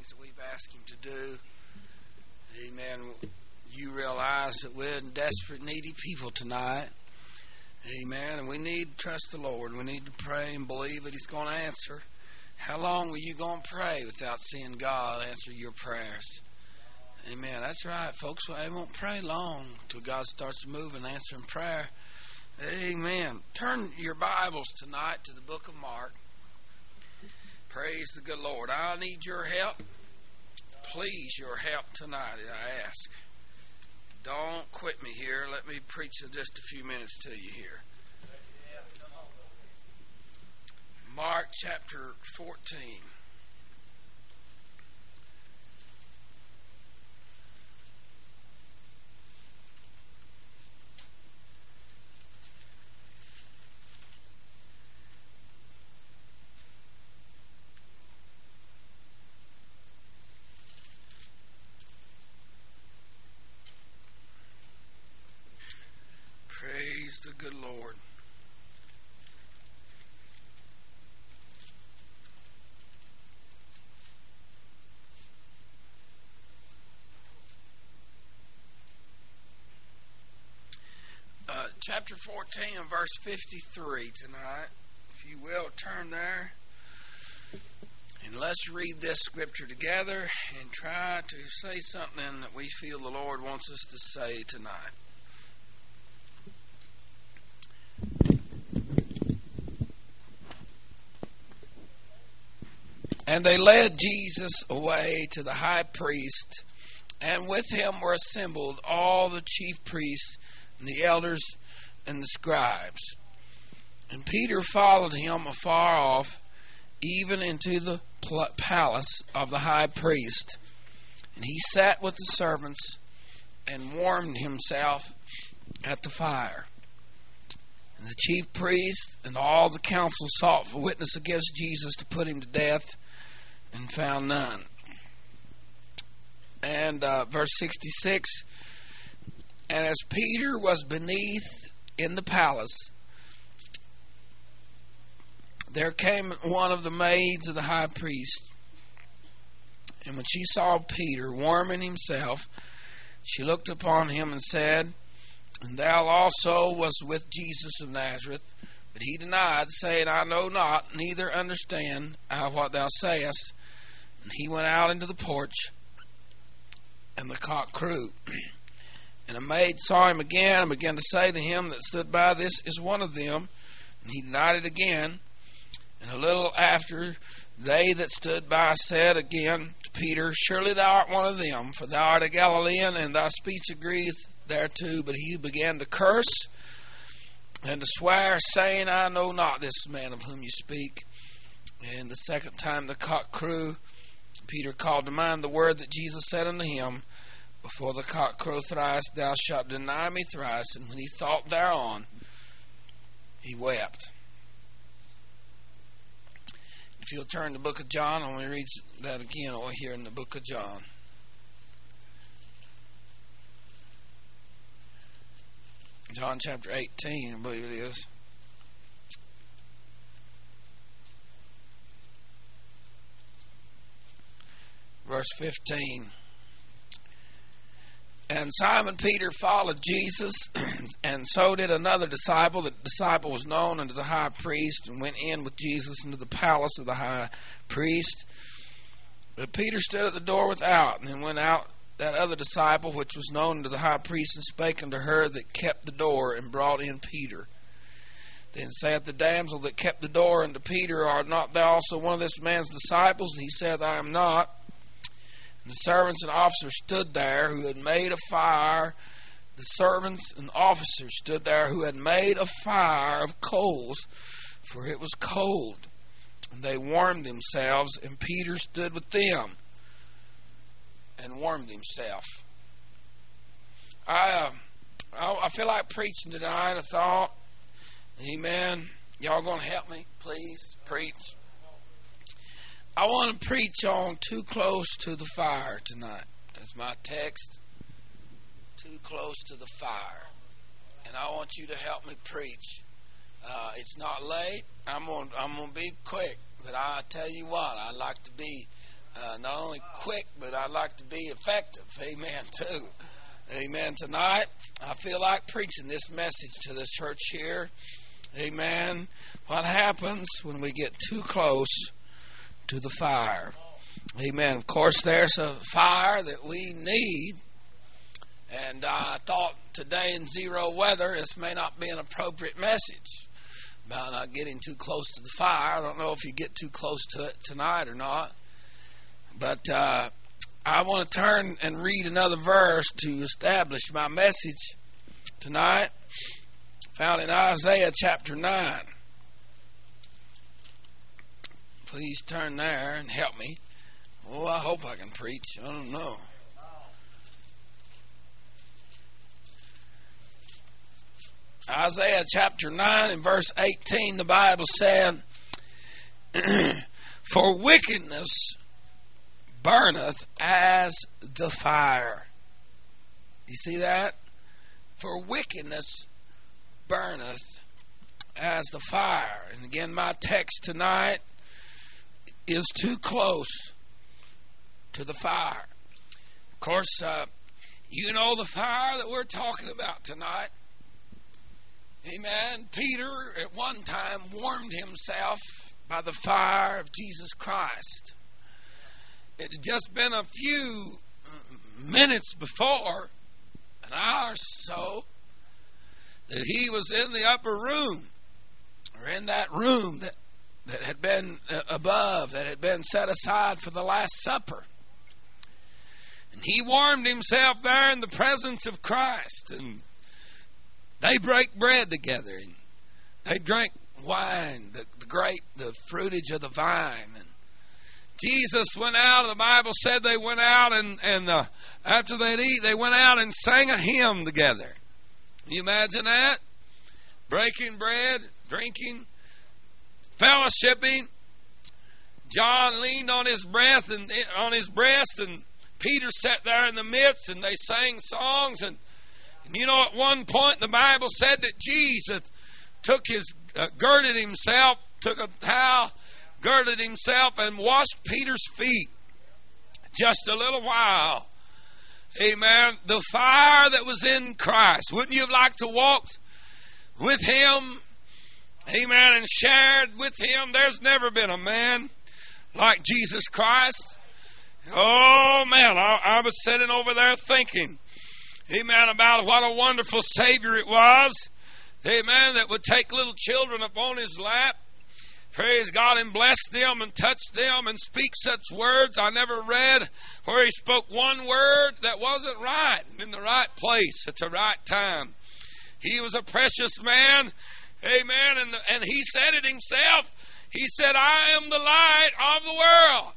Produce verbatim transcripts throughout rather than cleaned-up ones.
things that we've asked Him to do. Amen. You realize that we're in desperate, needy people tonight. Amen. And we need to trust the Lord. We need to pray and believe that He's going to answer. How long were you going to pray without seeing God answer your prayers? Amen. That's right, folks. Well, they won't pray long until God starts moving, answering prayer. Amen. Turn your Bibles tonight to the book of Mark. Praise the good Lord. I need your help. Please, your help tonight, I ask. Don't quit me here. Let me preach just a few minutes to you here. Mark chapter fourteen. Praise the good Lord. Uh, chapter fourteen and verse fifty-three tonight. If you will, turn there. And let's read this scripture together and try to say something that we feel the Lord wants us to say tonight. And they led Jesus away to the high priest, and with him were assembled all the chief priests and the elders and the scribes. And Peter followed him afar off, even into the palace of the high priest. And he sat with the servants and warmed himself at the fire. And the chief priests and all the council sought for witness against Jesus to put him to death, and found none. And uh, verse sixty-six, and as Peter was beneath in the palace, there came one of the maids of the high priest, and when she saw Peter warming himself, she looked upon him and said, and thou also wast with Jesus of Nazareth. But he denied, saying, I know not, neither understand I what thou sayest. And he went out into the porch, and the cock crew. And a maid saw him again, and began to say to him that stood by, This is one of them. And he denied it again. And a little after, they that stood by said again to Peter, Surely thou art one of them, for thou art a Galilean, and thy speech agreeth thereto. But he began to curse and to swear, saying, I know not this man of whom you speak. And the second time the cock crew, Peter called to mind the word that Jesus said unto him, Before the cock crow thrice, thou shalt deny me thrice. And when he thought thereon, he wept. If you'll turn to the book of John, I want to read that again over here in the book of John. John chapter eighteen, I believe it is. Verse fifteen. And Simon Peter followed Jesus, and so did another disciple. The disciple was known unto the high priest, and went in with Jesus into the palace of the high priest. But Peter stood at the door without, and then went out that other disciple, which was known unto the high priest, and spake unto her that kept the door, and brought in Peter. Then saith the damsel that kept the door unto Peter, Art not thou also one of this man's disciples? And he saith, I am not. And the servants and officers stood there who had made a fire. The servants and officers stood there who had made a fire of coals, for it was cold. And they warmed themselves, and Peter stood with them and warmed himself. I, uh, I, I feel like preaching tonight. I thought, amen. Y'all going to help me, please? Preach. I want to preach on too close to the fire tonight. That's my text. Too close to the fire. And I want you to help me preach. Uh, it's not late. I'm going I'm to be quick. But I tell you what, I like to be Uh, not only quick, but I like to be effective. Amen, too. Amen. Tonight, I feel like preaching this message to the church here. Amen. What happens when we get too close to the fire? Amen. Of course, there's a fire that we need. And I thought today in zero weather, this may not be an appropriate message about not getting too close to the fire. I don't know if you get too close to it tonight or not. But uh, I want to turn and read another verse to establish my message tonight, found in Isaiah chapter nine. Please turn there and help me. Oh, I hope I can preach. I don't know. Isaiah chapter nine and verse eighteen, the Bible said, "For wickedness burneth as the fire." You see that? For wickedness burneth as the fire. And again, my text tonight is too close to the fire. Of course, uh, you know the fire that we're talking about tonight. Amen. Peter at one time warmed himself by the fire of Jesus Christ. It had just been a few minutes before, an hour or so, that he was in the upper room, or in that room that, that had been above, that had been set aside for the Last Supper. And he warmed himself there in the presence of Christ, and they break bread together, and they drank wine, the, the grape, the fruitage of the vine. And Jesus went out, the Bible said they went out, and, and uh, after they'd eat, they went out and sang a hymn together. Can you imagine that? Breaking bread, drinking, fellowshipping. John leaned on his breath and on his breast, and Peter sat there in the midst, and they sang songs. And, and you know, at one point the Bible said that Jesus took his uh, girded himself, took a towel, girded himself, and washed Peter's feet. Just a little while. Amen. The fire that was in Christ. Wouldn't you have liked to walk with him? Amen. And shared with him. There's never been a man like Jesus Christ. Oh, man. I, I was sitting over there thinking, amen, about what a wonderful Savior it was. Amen. That would take little children upon his lap. Praise God, and bless them and touch them and speak such words. I never read where he spoke one word that wasn't right, in the right place at the right time. He was a precious man. Amen. And, the, and he said it himself. He said, "I am the light of the world."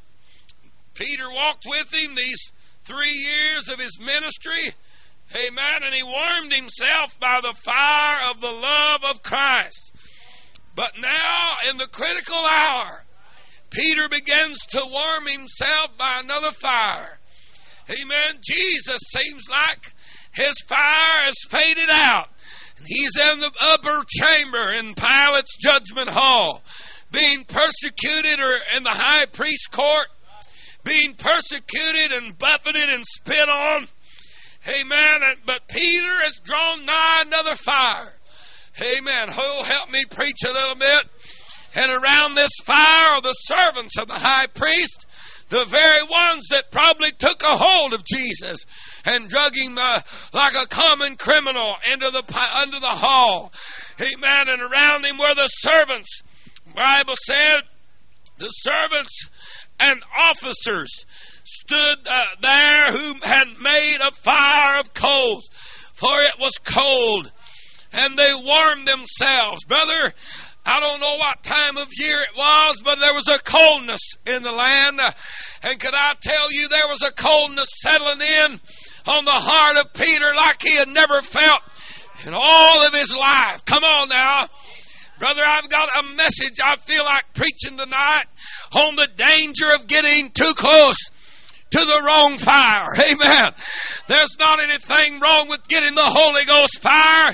Peter walked with him these three years of his ministry. Amen. And he warmed himself by the fire of the love of Christ. But now, in the critical hour, Peter begins to warm himself by another fire. Amen. Jesus seems like his fire has faded out. And he's in the upper chamber in Pilate's judgment hall, being persecuted, or in the high priest court, being persecuted and buffeted and spit on. Amen. But Peter has drawn nigh another fire. Amen. Oh, help me preach a little bit. And around this fire are the servants of the high priest, the very ones that probably took a hold of Jesus and drug him uh, like a common criminal into the under the hall. Amen. And around him were the servants. The Bible said the servants and officers stood uh, there who had made a fire of coals, for it was cold. And they warmed themselves. Brother, I don't know what time of year it was, but there was a coldness in the land. And could I tell you, there was a coldness settling in on the heart of Peter like he had never felt in all of his life. Come on now. Brother, I've got a message I feel like preaching tonight on the danger of getting too close to the wrong fire. Amen. There's not anything wrong with getting the Holy Ghost fire.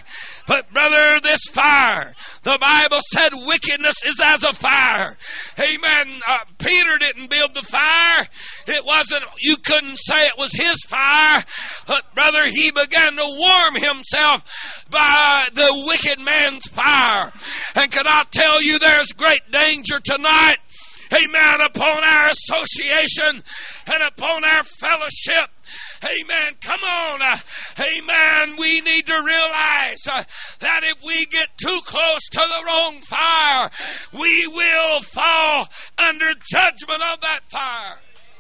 But brother, this fire, the Bible said wickedness is as a fire. Amen. Uh, Peter didn't build the fire. It wasn't, you couldn't say it was his fire. But brother, he began to warm himself by the wicked man's fire. And can I tell you, there's great danger tonight, amen, upon our association and upon our fellowship. Amen. Come on. Uh, amen. We need to realize uh, that if we get too close to the wrong fire, we will fall under judgment of that fire.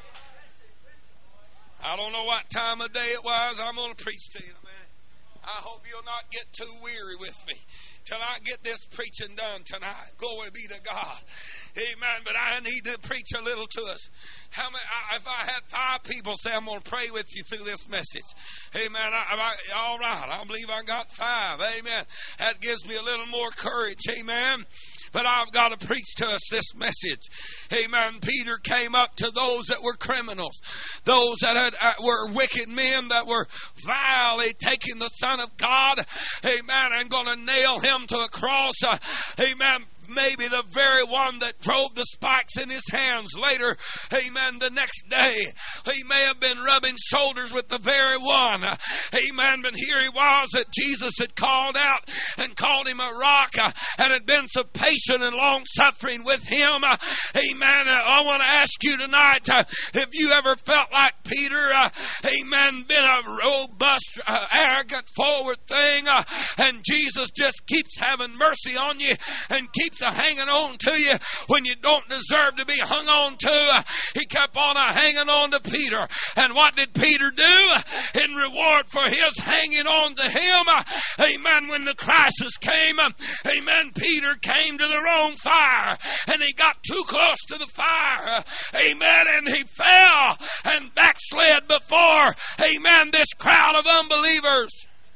I don't know what time of day it was. I'm going to preach to you, man. I hope you'll not get too weary with me till I get this preaching done tonight. Glory be to God. Amen. But I need to preach a little to us. How many, if I had five people say, I'm going to pray with you through this message. Amen. I, I, all right. I believe I got five. Amen. That gives me a little more courage. Amen. But I've got to preach to us this message. Amen. Peter came up to those that were criminals. Those that had, uh, were wicked men that were vilely taking the Son of God. Amen. And going to nail him to a cross. Uh, amen. Maybe the very one that drove the spikes in his hands later, amen, the next day. He may have been rubbing shoulders with the very one. Amen. But here he was that Jesus had called out and called him a rock uh, and had been so patient and long suffering with him. Uh, amen. Uh, I want to ask you tonight, uh, if you ever felt like Peter, uh, amen, been a robust, uh, arrogant, forward thing, uh, and Jesus just keeps having mercy on you and keeps a hanging on to you when you don't deserve to be hung on to. He kept on a hanging on to Peter. And what did Peter do? In reward for his hanging on to him, amen, when the crisis came, amen, Peter came to the wrong fire and he got too close to the fire, amen, and he fell and backslid before, amen, this crowd of unbelievers.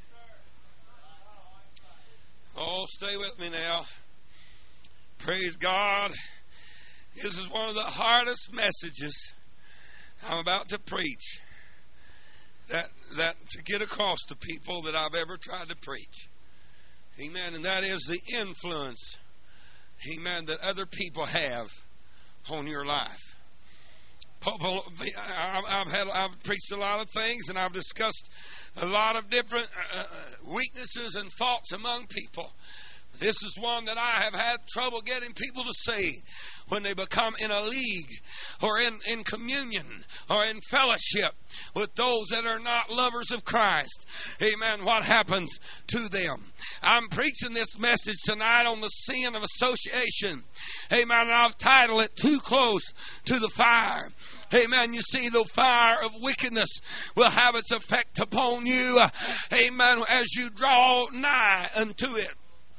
Oh, stay with me now. Praise God. This is one of the hardest messages I'm about to preach that that to get across to people that I've ever tried to preach. Amen. And that is the influence, amen, that other people have on your life. I've had I've preached a lot of things and I've discussed a lot of different uh, weaknesses and faults among people. This is one that I have had trouble getting people to see when they become in a league or in, in communion or in fellowship with those that are not lovers of Christ. Amen. What happens to them? I'm preaching this message tonight on the sin of association. Amen. And I've titled it, Too Close to the Fire. Amen. You see, the fire of wickedness will have its effect upon you. Amen. As you draw nigh unto it.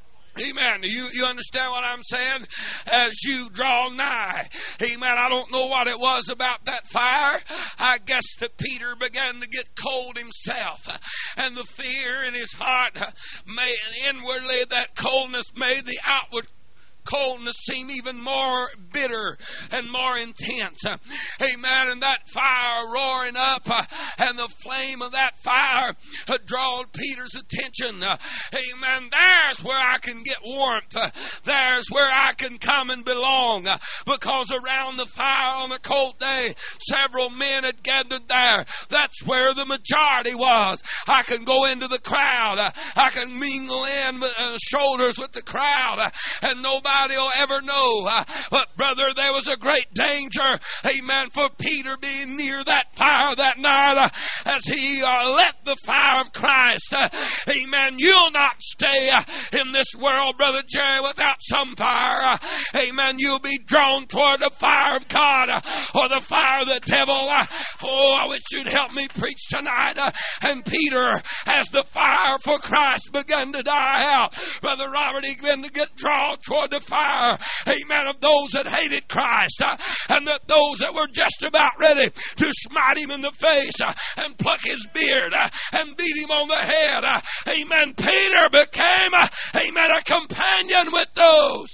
Amen. You, you understand what I'm saying? As you draw nigh. Amen. I don't know what it was about that fire. I guess that Peter began to get cold himself. And the fear in his heart, made, inwardly that coldness made the outward coldness seem even more bitter and more intense. Amen. And that fire roaring up uh, and the flame of that fire uh, drawed Peter's attention. Uh, amen. There's where I can get warmth. Uh, there's where I can come and belong. Uh, because around the fire on a cold day, several men had gathered there. That's where the majority was. I can go into the crowd. Uh, I can mingle in with, uh, shoulders with the crowd. Uh, and nobody will ever know. Uh, but brother, there was a great danger, amen, for Peter being near that fire that night uh, as he uh, let the fire of Christ. Uh, amen. You'll not stay uh, in this world, Brother Jerry, without some fire. Uh, amen. You'll be drawn toward the fire of God uh, or the fire of the devil. Uh, oh, I wish you'd help me preach tonight. Uh, and Peter, as the fire for Christ began to die out, Brother Robert, he began to get drawn toward the fire, amen, of those that hated Christ uh, and that those that were just about ready to smite him in the face uh, and pluck his beard uh, and beat him on the head. Uh, amen. Peter became, uh, amen, a companion with those.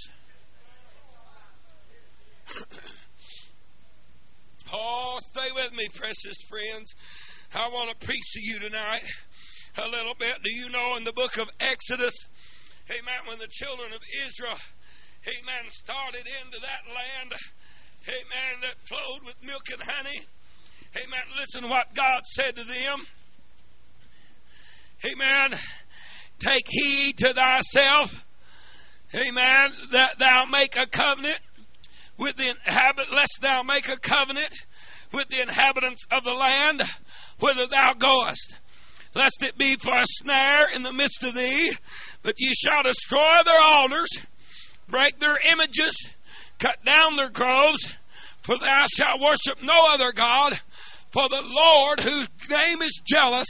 Oh, stay with me, precious friends. I want to preach to you tonight a little bit. Do you know in the book of Exodus, amen, when the children of Israel, amen, started into that land, amen, that flowed with milk and honey, amen, listen to what God said to them. Amen. Take heed to thyself, amen, that thou make a covenant with the inhabit, lest thou make a covenant with the inhabitants of the land whither thou goest, lest it be for a snare in the midst of thee. But ye shall destroy their altars, break their images, cut down their groves, for thou shalt worship no other God. For the Lord, whose name is jealous,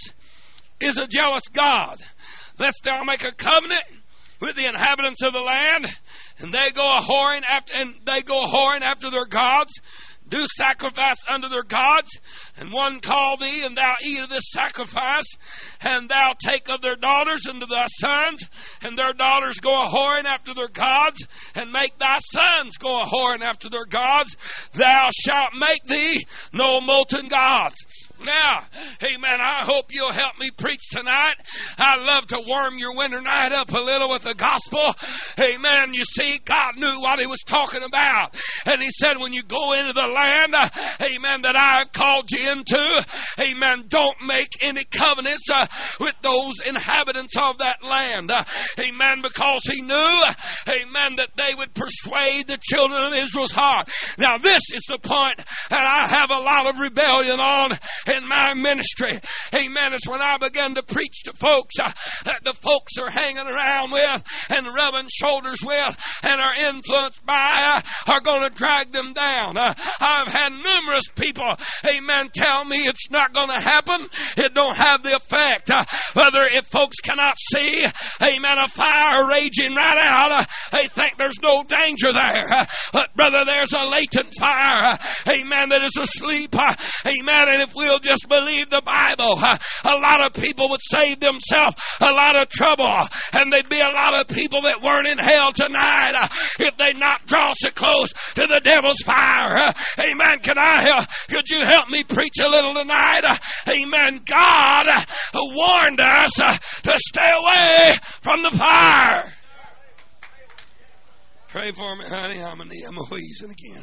is a jealous God. Lest thou make a covenant with the inhabitants of the land, and they go a whoring after, and they go a whoring after their gods, do sacrifice unto their gods, and one call thee, and thou eat of this sacrifice, and thou take of their daughters unto thy sons, and their daughters go a whoring after their gods, and make thy sons go a whoring after their gods, thou shalt make thee no molten gods. Now, amen, I hope you'll help me preach tonight. I love to warm your winter night up a little with the gospel. Amen. You see, God knew what he was talking about. And he said, when you go into the land, uh, amen, that I have called you into, amen, don't make any covenants uh, with those inhabitants of that land. Uh, amen, because he knew, amen, that they would persuade the children of Israel's heart. Now, this is the point that I have a lot of rebellion on in my ministry. Amen. It's when I begin to preach to folks uh, that the folks are hanging around with and rubbing shoulders with and are influenced by uh, are going to drag them down. Uh, I've had numerous people, amen, tell me it's not going to happen. It don't have the effect. Uh, whether if folks cannot see, amen, a fire raging right out, uh, they think there's no danger there. Uh, but brother, there's a latent fire, uh, amen, that is asleep. Uh, amen. And if we'll just believe the Bible, uh, a lot of people would save themselves a lot of trouble, and there'd be a lot of people that weren't in hell tonight uh, if they not draw so close to the devil's fire. Uh, amen. Can I help? Could you help me preach a little tonight? Uh, amen. God uh, warned us uh, to stay away from the fire. Pray for me, honey. I'm a, I'm a wheezing again.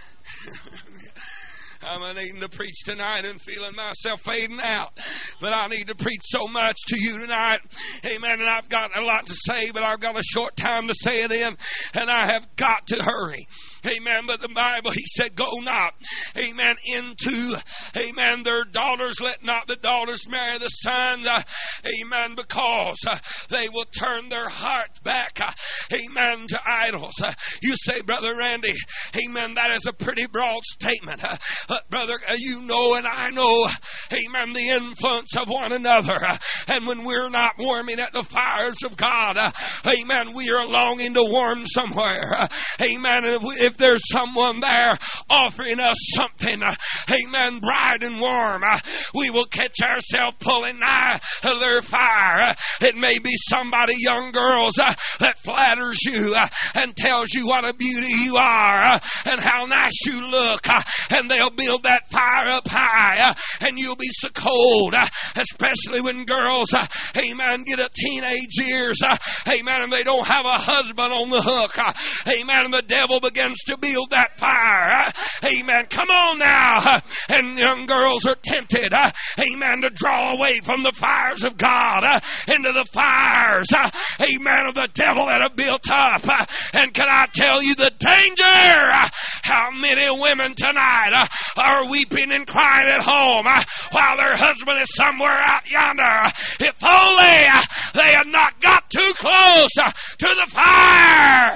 I'm needing to preach tonight and feeling myself fading out. But I need to preach so much to you tonight. Amen. And I've got a lot to say, but I've got a short time to say it in. And I have got to hurry. Amen. But the Bible, he said, go not, amen, into, amen, their daughters. Let not the daughters marry the sons. Uh, amen. Because uh, they will turn their hearts back, uh, amen, to idols. Uh, you say, Brother Randy, amen, that is a pretty broad statement. Uh, but brother, uh, you know and I know, amen, the influence of one another. Uh, and when we're not warming at the fires of God, uh, amen, we are longing to warm somewhere. Uh, amen. And if, we, if there's someone there offering us something, uh, amen, bright and warm, uh, we will catch ourselves pulling nigh uh, their fire. Uh, it may be somebody, young girls, uh, that flatters you uh, and tells you what a beauty you are uh, and how nice you look, uh, and they'll build that fire up high, uh, and you'll be so cold, uh, especially when girls, uh, amen, get a teenage years, uh, amen, and they don't have a husband on the hook, uh, amen, and the devil begins to build that fire, uh, amen, come on now, uh, and young girls are tempted, uh, amen, to draw away from the fires of God uh, into the fires, uh, amen, of the devil that have built up, uh, and can I tell you the danger, uh, how many women tonight uh, are weeping and crying at home uh, while their husband is somewhere out yonder. If only uh, they had not got too close uh, to the fire.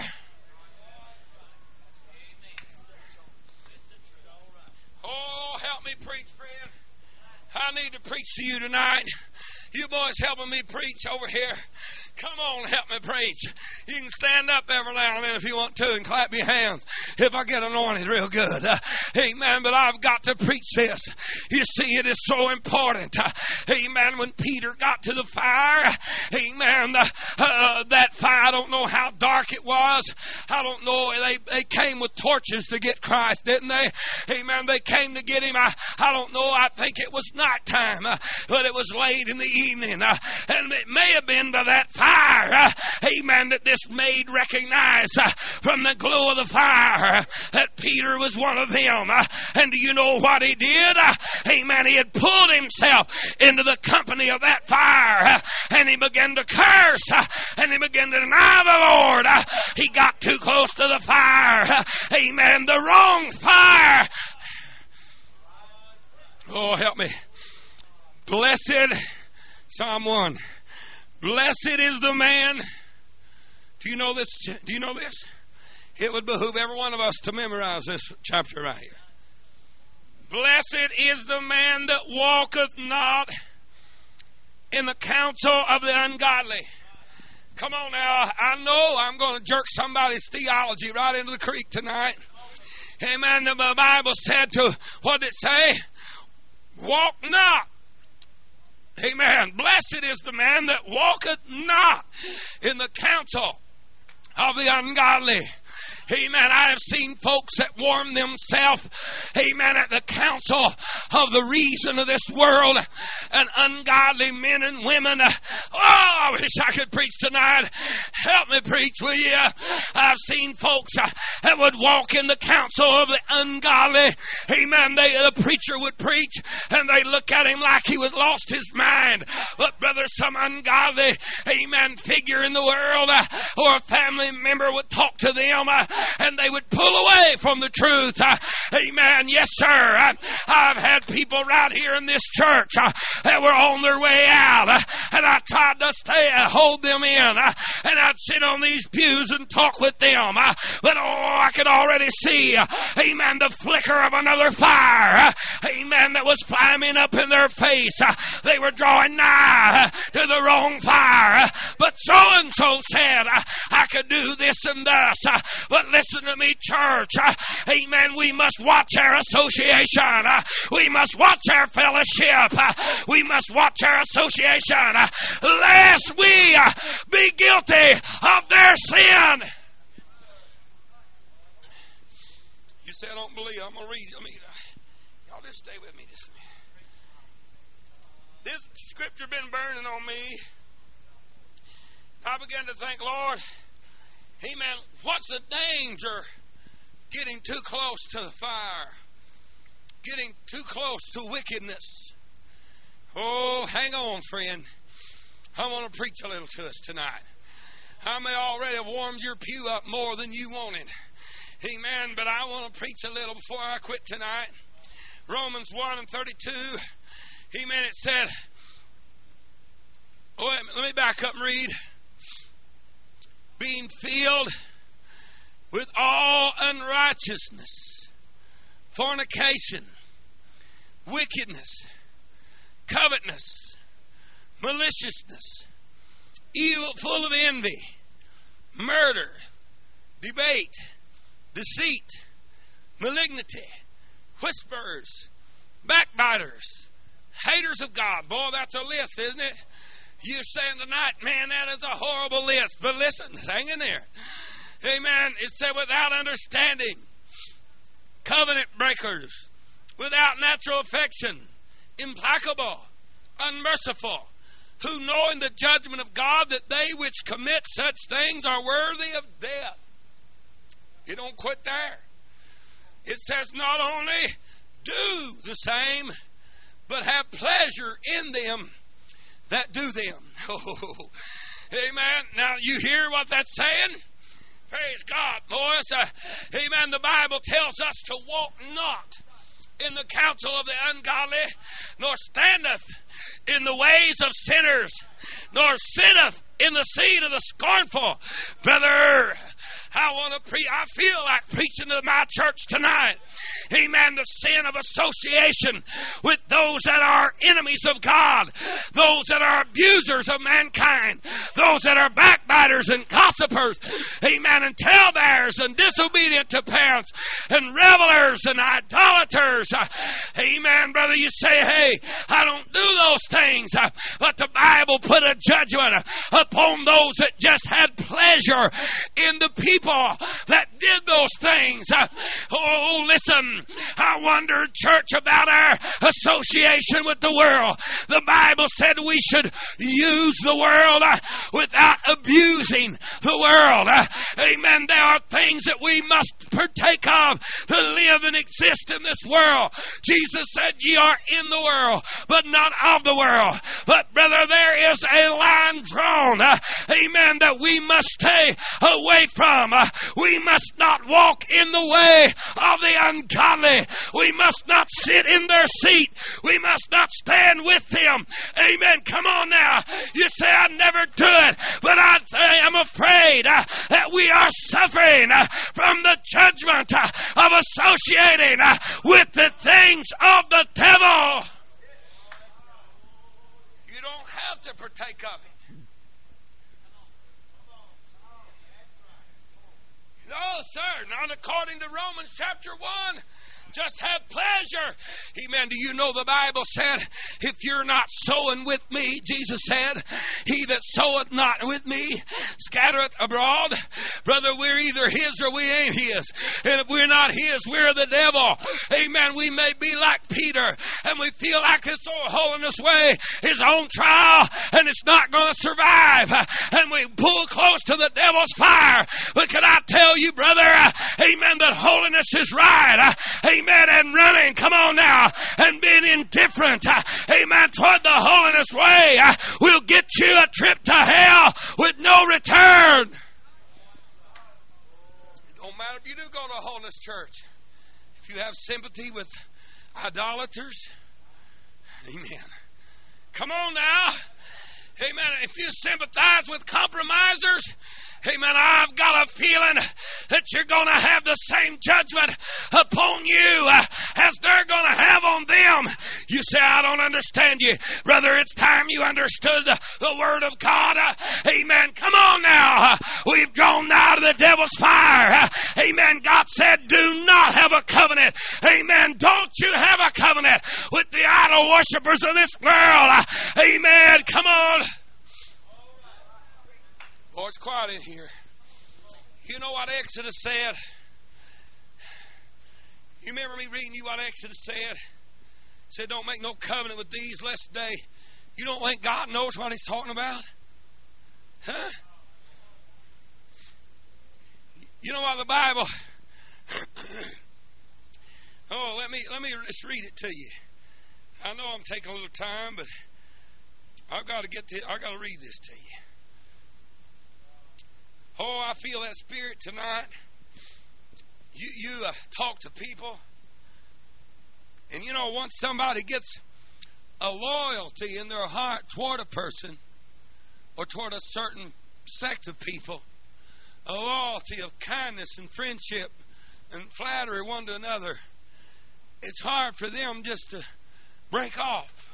Oh, help me preach, friend. I need to preach to you tonight. You boys helping me preach over here. Come on, help me preach. You can stand up every now and then if you want to and clap your hands. if I get anointed real good. Uh, amen. But I've got to preach this. You see, it is so important. Uh, amen. When Peter got to the fire, amen, uh, uh, that fire, I don't know how dark it was. I don't know. They, they came with torches to get Christ, didn't they? Amen. They came to get him. I, I don't know. I think it was nighttime, uh, but it was late in the evening. Uh, and it may have been to that fire, uh, amen, that this maid recognized uh, from the glow of the fire uh, that Peter was one of them. Uh, and do you know what he did? Uh, amen. He had pulled himself into the company of that fire, uh, and he began to curse, uh, and he began to deny the Lord. Uh, he got too close to the fire. Uh, amen. The wrong fire. Oh, help me. Blessed, Psalm one. Blessed is the man. Do you know this? Do you know this? It would behoove every one of us to memorize this chapter right here. Blessed is the man that walketh not in the counsel of the ungodly. Come on now. I know I'm going to jerk somebody's theology right into the creek tonight. Amen. The Bible said to, what did it say? Walk not. Amen. Blessed is the man that walketh not in the counsel of the ungodly. Amen. I have seen folks that warm themselves, amen, at the counsel of the reason of this world, and ungodly men and women. Oh, I wish I could preach tonight. Help me preach, will you? I've seen folks uh, that would walk in the counsel of the ungodly. Amen. They, the preacher would preach, and they look at him like he was lost his mind. But brother, some ungodly, amen, figure in the world uh, or a family member would talk to them, uh, and they would pull away from the truth. Uh, amen. Yes, sir. Uh, I've had people right here in this church uh, that were on their way out, uh, and I tried to stay, uh, hold them in, uh, and I'd sit on these pews and talk with them. Uh, but oh, I could already see, uh, amen, the flicker of another fire, uh, amen, that was flaming up in their face. Uh, they were drawing nigh uh, to the wrong fire. Uh, but so-and-so said, uh, I could do this and this. Uh, but listen to me, church. Uh, amen. We must watch our association. Uh, we must watch our fellowship. Uh, we must watch our association, uh, lest we uh, be guilty of their sin. You say, I don't believe. I'm going to read. Let me, uh, y'all just stay with me just a minute. This scripture been burning on me. I began to think, Lord, amen, what's the danger getting too close to the fire? Getting too close to wickedness. Oh, hang on, friend. I want to preach a little to us tonight. I may already have warmed your pew up more than you wanted. Amen. But I want to preach a little before I quit tonight. Romans one and thirty-two. Amen. It said, oh, wait a minute, let me back up and read. Being filled with all unrighteousness, fornication, wickedness, covetousness, maliciousness, evil, full of envy, murder, debate, deceit, malignity, whisperers, backbiters, haters of God. Boy, that's a list, isn't it? You're saying tonight, man, that is a horrible list. But listen, hang in there. Amen. It said without understanding, covenant breakers, without natural affection, implacable, unmerciful, who knowing the judgment of God that they which commit such things are worthy of death. You don't quit there. It says not only do the same, but have pleasure in them that do them. Oh, amen. Now you hear what that's saying? Praise God, boys. Uh, amen. The Bible tells us to walk not in the counsel of the ungodly, nor standeth in the ways of sinners, nor sitteth in the seat of the scornful. Brother, I want to pre. I feel like preaching to my church tonight. Amen. The sin of association with those that are enemies of God, those that are abusers of mankind, those that are backbiters and gossipers, amen, and talebearers and disobedient to parents and revelers and idolaters. Amen, brother. You say, hey, I don't do those things. But the Bible put a judgment upon those that just had pleasure in the people that did those things. Oh, listen, I wonder, church, about our association with the world. The Bible said we should use the world without abusing the world. Amen. There are things that we must partake of to live and exist in this world. Jesus said, ye are in the world, but not of the world. But, brother, there is a line drawn, uh, amen, that we must stay away from. Uh, we must not walk in the way of the ungodly. We must not sit in their seat. We must not stand with them. Amen. Come on now. You say, I never do it, but I say I'm afraid uh, that we are suffering uh, from the judgment uh, of associating uh, with the things of the devil. You don't have to partake of it. No, sir, not according to Romans chapter one. Just have pleasure. Amen. Do you know the Bible said, if you're not sowing with me, Jesus said, he that soweth not with me scattereth abroad. Brother, we're either his or we ain't his. And if we're not his, we're the devil. Amen. We may be like Peter and we feel like it's all holiness way, his own trial, and it's not going to survive. And we pull close to the devil's fire. But can I tell you, brother, amen, that holiness is right. Amen. Amen, and running, come on now, and being indifferent, uh, amen, toward the holiness way uh, will get you a trip to hell with no return. It don't matter if you do go to a holiness church. If you have sympathy with idolaters, amen. Come on now, amen, if you sympathize with compromisers, amen, I've got a feeling that you're going to have the same judgment upon you uh, as they're going to have on them. You say, I don't understand you. Brother, it's time you understood the, the Word of God. Uh, amen. Come on now. Uh, we've drawn nigh to the devil's fire. Uh, amen. God said, do not have a covenant. Amen. Don't you have a covenant with the idol worshipers of this world. Uh, amen. Come on. Oh, it's quiet in here. You know what Exodus said? You remember me reading you what Exodus said? It said, don't make no covenant with these lest they... You don't think God knows what he's talking about? Huh? You know what the Bible... oh, let me let me just read it to you. I know I'm taking a little time, but I've got to get to... I've got to read this to you. Oh, I feel that spirit tonight. You you uh, talk to people, and you know, once somebody gets a loyalty in their heart toward a person or toward a certain sect of people, a loyalty of kindness and friendship and flattery one to another, it's hard for them just to break off.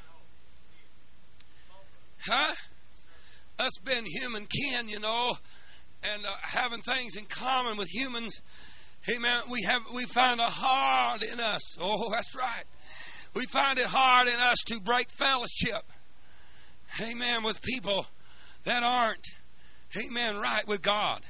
Huh? Us being human kin, you know, and uh, having things in common with humans, amen, we have we find it hard in us. Oh, that's right. We find it hard in us to break fellowship, amen, with people that aren't, amen, right with God.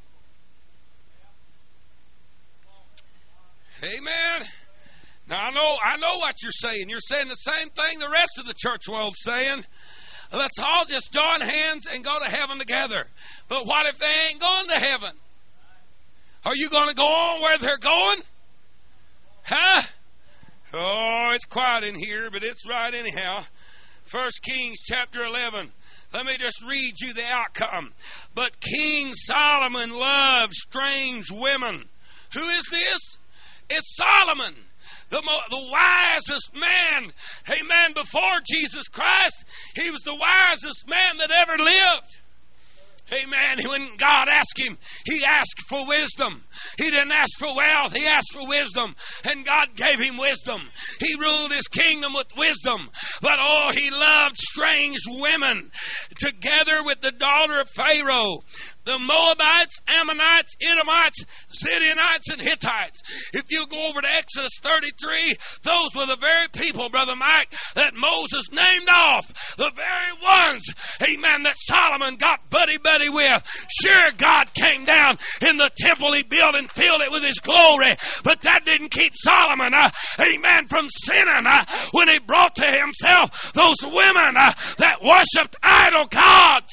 Amen. Now I know I know what you're saying. You're saying the same thing the rest of the church world's saying. Let's all just join hands and go to heaven together. But what if they ain't going to heaven? Are you going to go on where they're going? Huh? Oh, it's quiet in here, but it's right anyhow. First Kings chapter eleven. Let me just read you the outcome. But King Solomon loved strange women. Who is this? It's Solomon. The, the wisest man, amen, before Jesus Christ. He was the wisest man that ever lived. Amen. When God asked him, he asked for wisdom. He didn't ask for wealth. He asked for wisdom. And God gave him wisdom. He ruled his kingdom with wisdom. But oh, he loved strange women together with the daughter of Pharaoh. The Moabites, Ammonites, Edomites, Zidonites, and Hittites. If you go over to Exodus thirty-three, those were the very people, Brother Mike, that Moses named off. The very ones, amen, that Solomon got buddy-buddy with. Sure, God came down in the temple he built and filled it with his glory. But that didn't keep Solomon, uh, amen, from sinning uh, when he brought to himself those women uh, that worshipped idol gods.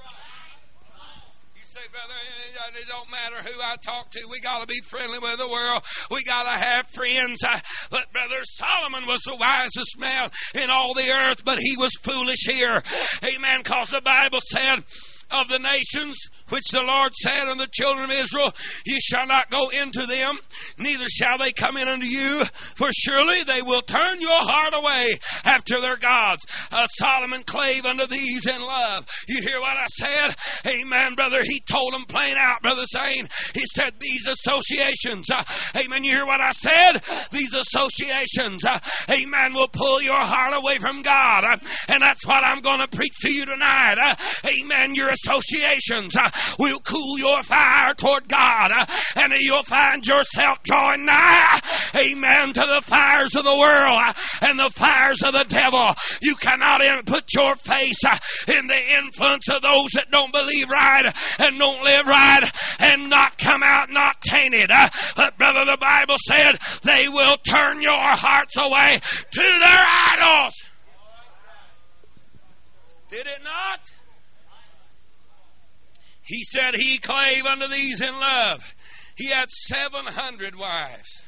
Brother, it don't matter who I talk to. We got to be friendly with the world. We got to have friends. But Brother Solomon was the wisest man in all the earth, but he was foolish here. Amen. Because the Bible said, of the nations which the Lord said unto the children of Israel, ye shall not go into them, neither shall they come in unto you, for surely they will turn your heart away after their gods. Uh, Solomon clave unto these in love. You hear what I said? Amen, brother. He told them plain out, Brother Zane. He said these associations, uh, amen, you hear what I said? These associations, uh, amen, will pull your heart away from God. Uh, and that's what I'm going to preach to you tonight. Uh, amen, your associations uh, will cool your fire toward God, uh, and you'll find yourself drawing nigh, amen, to the fires of the world uh, and the fires of the devil. You cannot in, put your face uh, in the influence of those that don't believe right and don't live right and not come out not tainted. Uh, but brother, the Bible said they will turn your hearts away to their idols. Did it not? He said he clave unto these in love. He had seven hundred wives,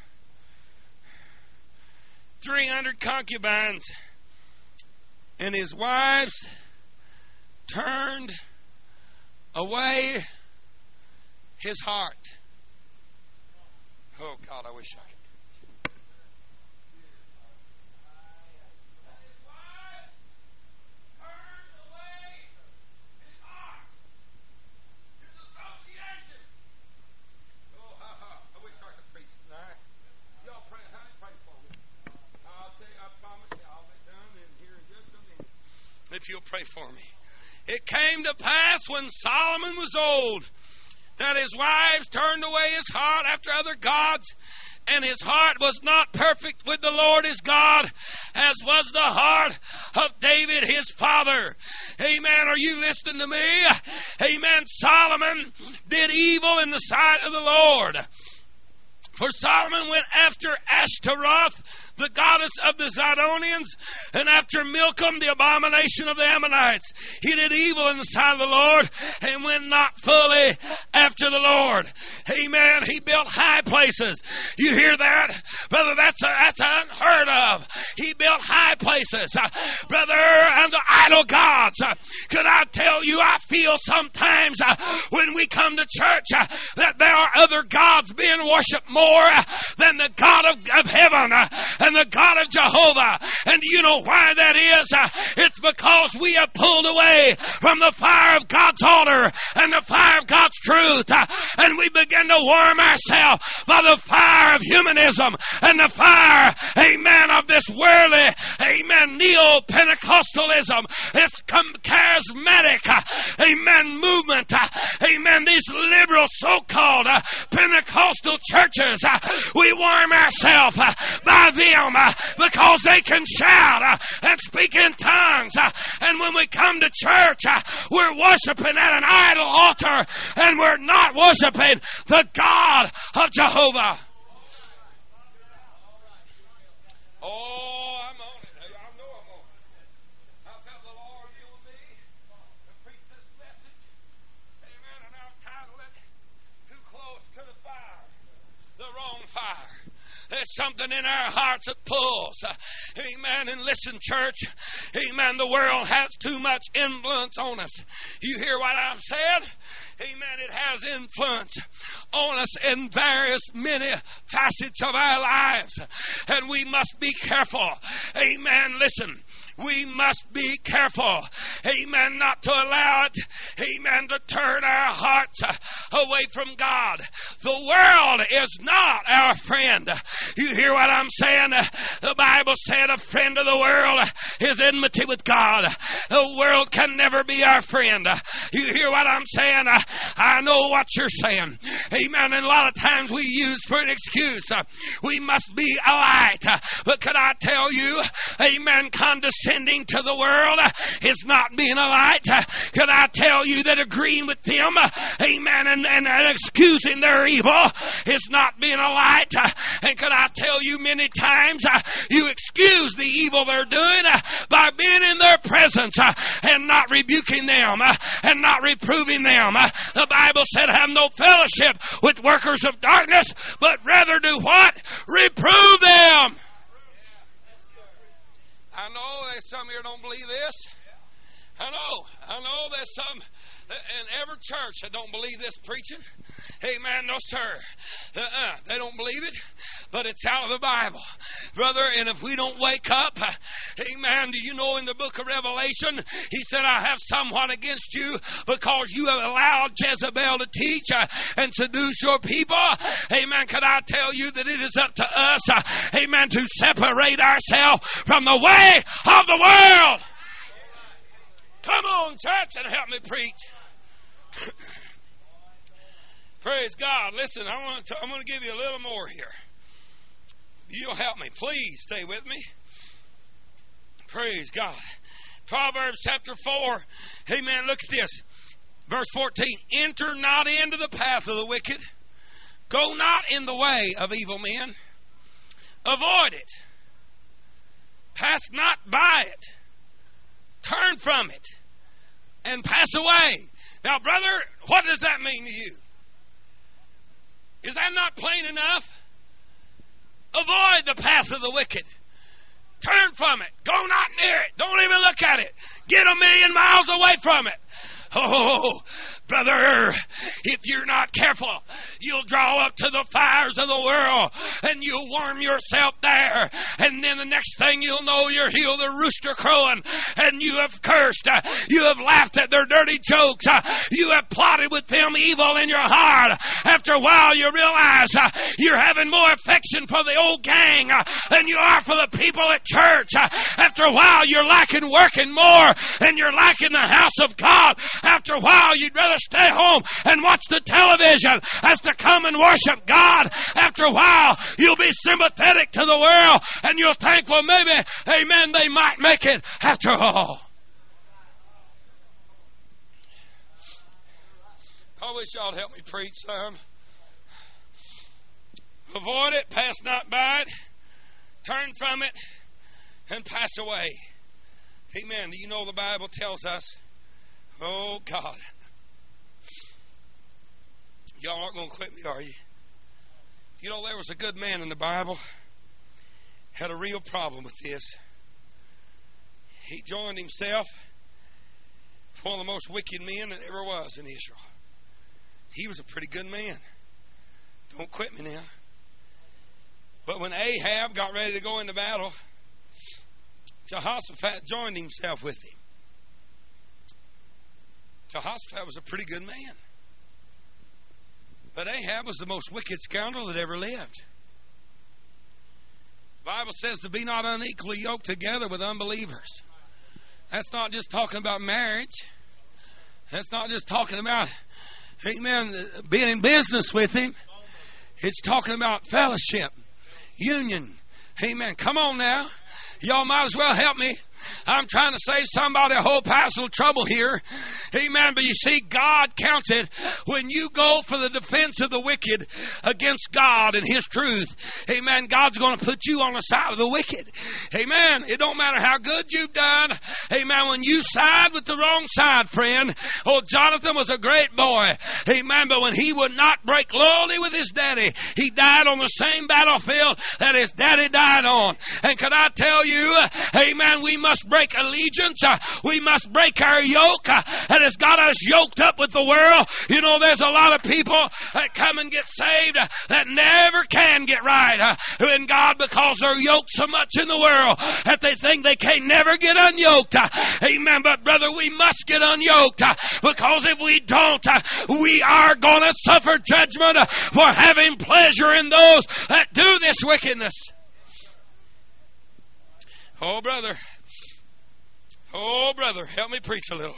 three hundred concubines, and his wives turned away his heart. Oh God, I wish I could. If you'll pray for me. It came to pass when Solomon was old that his wives turned away his heart after other gods, and his heart was not perfect with the Lord his God, as was the heart of David his father. Amen. Are you listening to me? Amen. Solomon did evil in the sight of the Lord. For Solomon went after Ashtaroth, the goddess of the Zidonians, and after Milcom, the abomination of the Ammonites. He did evil in the sight of the Lord and went not fully after the Lord. Amen. He built high places. You hear that? Brother, that's, a, that's unheard of. He built high places. Uh, brother, and the idol gods. Uh, could I tell you, I feel sometimes uh, when we come to church uh, that there are other gods being worshipped more uh, than the God of, of heaven. Uh, And the God of Jehovah. And do you know why that is? Uh, it's because we have pulled away from the fire of God's altar and the fire of God's truth. Uh, and we begin to warm ourselves by the fire of humanism and the fire, amen, of this worldly, amen, neo-Pentecostalism, this charismatic, uh, amen, movement, uh, amen, these liberal so-called uh, Pentecostal churches. Uh, we warm ourselves uh, by them. Uh, because they can shout uh, and speak in tongues. Uh, and when we come to church, uh, we're worshiping at an idol altar and we're not worshiping the God of Jehovah. Oh, I'm on it. I know I'm on it. I felt the Lord deal with me to preach this message. Amen. And I'll title it, Too Close to the Fire. The Wrong Fire. There's something in our hearts that pulls. Amen. And listen, church. Amen. The world has too much influence on us. You hear what I've said? Amen. It has influence on us in various many facets of our lives. And we must be careful. Amen. Listen. we must be careful, amen, not to allow it, amen, to turn our hearts away from God. The world is not our friend. You hear what I'm saying? The Bible said a friend of the world is enmity with God. The world can never be our friend. You hear what I'm saying? I know what you're saying. Amen. And a lot of times we use for an excuse, we must be a light. But could I tell you, amen, condescending to the world is not being a light. Could I tell you that agreeing with them, amen, and, and, and excusing their evil is not being a light? And could I tell you, many times you excuse the evil they're doing by being in their presence and not rebuking them and not reproving them. The Bible said, have no fellowship with workers of darkness, but rather do what? Reprove them. I know there's some here don't believe this. I know. I know there's some in every church that don't believe this preaching. Amen. No, sir. Uh-uh. They don't believe it, but it's out of the Bible, brother. And if we don't wake up, amen, do you know in the book of Revelation, he said, I have somewhat against you because you have allowed Jezebel to teach uh, and seduce your people. Amen. Could I tell you that it is up to us, uh, amen, to separate ourselves from the way of the world? Come on, church, and help me preach. Praise God. Listen, I want to, I'm going to give you a little more here. You'll help me. Please stay with me. Praise God. Proverbs chapter four. Amen. Look at this. Verse fourteen. Enter not into the path of the wicked. Go not in the way of evil men. Avoid it. Pass not by it. Turn from it. And pass away. Now, brother, what does that mean to you? Is that not plain enough? Avoid the path of the wicked. Turn from it. Go not near it. Don't even look at it. Get a million miles away from it. Oh, brother, if you're not careful, you'll draw up to the fires of the world and you'll warm yourself there. And then the next thing you'll know, you'll hear the rooster crowing and you have cursed. You have laughed at their dirty jokes. You have plotted with them evil in your heart. After a while, you realize you're having more affection for the old gang than you are for the people at church. After a while, you're liking working more than you're liking the house of God. After a while, you'd rather stay home and watch the television as to come and worship God. After a while, you'll be sympathetic to the world and you'll think, well, maybe, amen, they might make it after all. I wish y'all help me preach some. Avoid it, pass not by it, turn from it, and pass away. Amen. Do you know the Bible tells us, oh, God. Y'all aren't going to quit me, are you? You know, there was a good man in the Bible, had a real problem with this. He joined himself with one of the most wicked men that ever was in Israel. He was a pretty good man. Don't quit me now. But when Ahab got ready to go into battle, Jehoshaphat joined himself with him. Jehoshaphat was a pretty good man. But Ahab was the most wicked scoundrel that ever lived. The Bible says to be not unequally yoked together with unbelievers. That's not just talking about marriage. That's not just talking about, amen, being in business with him. It's talking about fellowship, union. Amen. Come on now. Y'all might as well help me. I'm trying to save somebody a whole passel of trouble here. Amen. But you see, God counts it when you go for the defense of the wicked against God and His truth. Amen. God's going to put you on the side of the wicked. Amen. It don't matter how good you've done. Amen. When you side with the wrong side, friend. Oh, Jonathan was a great boy. Amen. But when he would not break loyalty with his daddy, he died on the same battlefield that his daddy died on. And can I tell you, amen, we must must break allegiance. Uh, we must break our yoke. Uh, and it's got us yoked up with the world. You know, there's a lot of people that come and get saved uh, that never can get right uh, in God because they're yoked so much in the world that they think they can't never get unyoked. Uh, amen. But brother, we must get unyoked uh, because if we don't, uh, we are going to suffer judgment uh, for having pleasure in those that do this wickedness. Oh, brother. Oh, brother. Help me preach a little.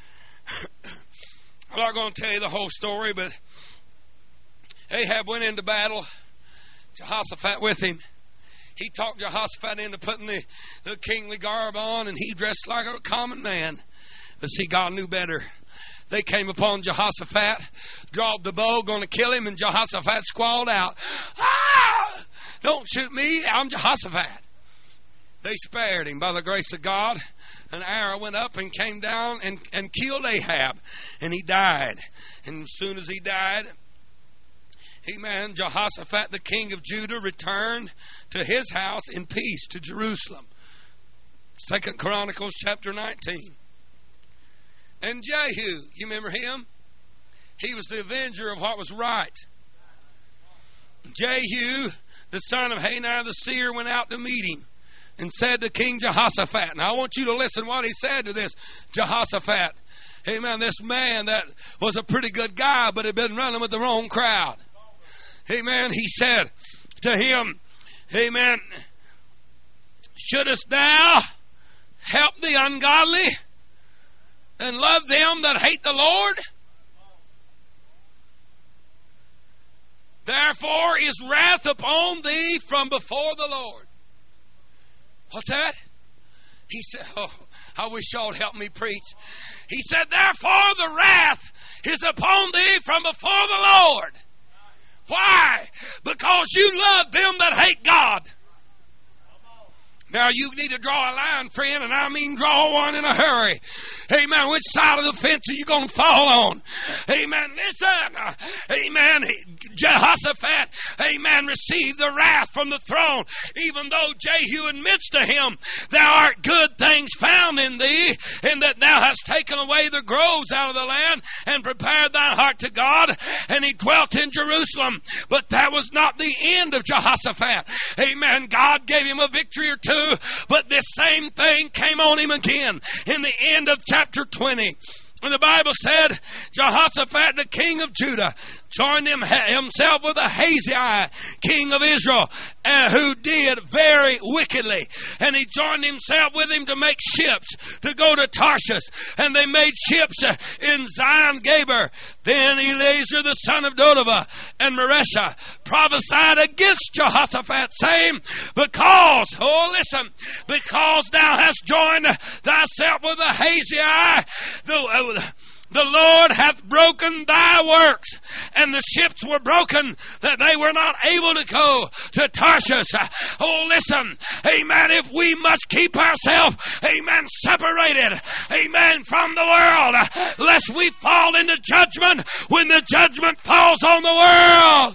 I'm not going to tell you the whole story, but Ahab went into battle. Jehoshaphat with him. He talked Jehoshaphat into putting the, the kingly garb on, and he dressed like a common man. But see, God knew better. They came upon Jehoshaphat, drawed the bow, going to kill him, and Jehoshaphat squalled out, "Ah! Don't shoot me, I'm Jehoshaphat." They spared him by the grace of God. An arrow went up and came down and, and killed Ahab, and he died. And as soon as he died, amen, Jehoshaphat, the king of Judah, returned to his house in peace to Jerusalem. Second Chronicles chapter nineteen. And Jehu, you remember him? He was the avenger of what was right. Jehu, the son of Hanani the seer, went out to meet him and said to King Jehoshaphat, and I want you to listen what he said to this Jehoshaphat. Amen. This man that was a pretty good guy, but had been running with the wrong crowd. Amen. He said to him, amen, shouldest thou help the ungodly and love them that hate the Lord? Therefore is wrath upon thee from before the Lord. What's that? He said, oh, I wish y'all would help me preach. He said, therefore the wrath is upon thee from before the Lord. Why? Because you love them that hate God. Now you need to draw a line, friend, and I mean draw one in a hurry. Amen. Which side of the fence are you going to fall on? Amen. Listen. Uh, amen. Jehoshaphat, amen, received the wrath from the throne, even though Jehu admits to him, thou art good things found in thee, and that thou hast taken away the groves out of the land and prepared thine heart to God, and he dwelt in Jerusalem. But that was not the end of Jehoshaphat. Amen. God gave him a victory or two, but this same thing came on him again in the end of chapter twenty. And the Bible said, Jehoshaphat, the king of Judah, joined him, himself with Ahaziah, king of Israel, uh, who did very wickedly. And he joined himself with him to make ships to go to Tarshish. And they made ships uh, in Zion-Geber. Then Eleazar, the son of Dodavah, and Maresha prophesied against Jehoshaphat, saying, because, oh listen, because thou hast joined thyself with Ahaziah, the uh, The Lord hath broken thy works, and the ships were broken that they were not able to go to Tarshish. Oh, listen, amen, if we must keep ourselves, amen, separated, amen, from the world, lest we fall into judgment when the judgment falls on the world.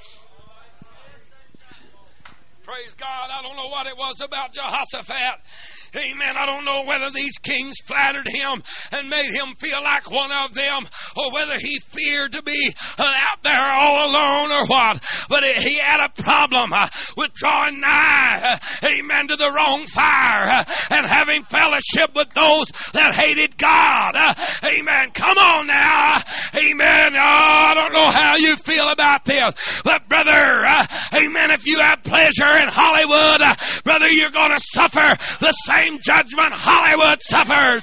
Praise God. I don't know what it was about Jehoshaphat. Amen. I don't know whether these kings flattered him and made him feel like one of them, or whether he feared to be uh, out there all alone or what. But it, he had a problem uh, with drawing nigh, uh, amen, to the wrong fire uh, and having fellowship with those that hated God. Uh, amen. Come on now. Amen. Oh, I don't know how you feel about this, but brother, uh, amen, if you have pleasure in Hollywood, uh, brother, you're going to suffer the same judgment Hollywood suffers.